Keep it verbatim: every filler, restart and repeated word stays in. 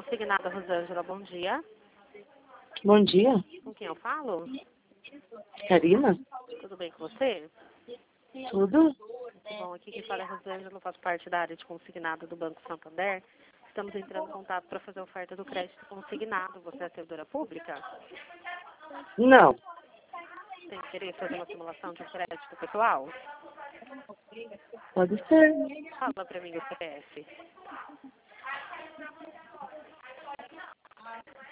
Consignada Rosângela, bom dia. Bom dia, Com quem eu falo? Karina. Tudo bem com você? Tudo? Bom, aqui quem fala é Rosângela, eu faço parte da área de consignado do Banco Santander. Estamos entrando em contato para fazer a oferta do crédito consignado. Você é servidora pública? Não. Tem interesse em fazer uma simulação de um crédito pessoal? Pode ser. Fala para mim o C P F.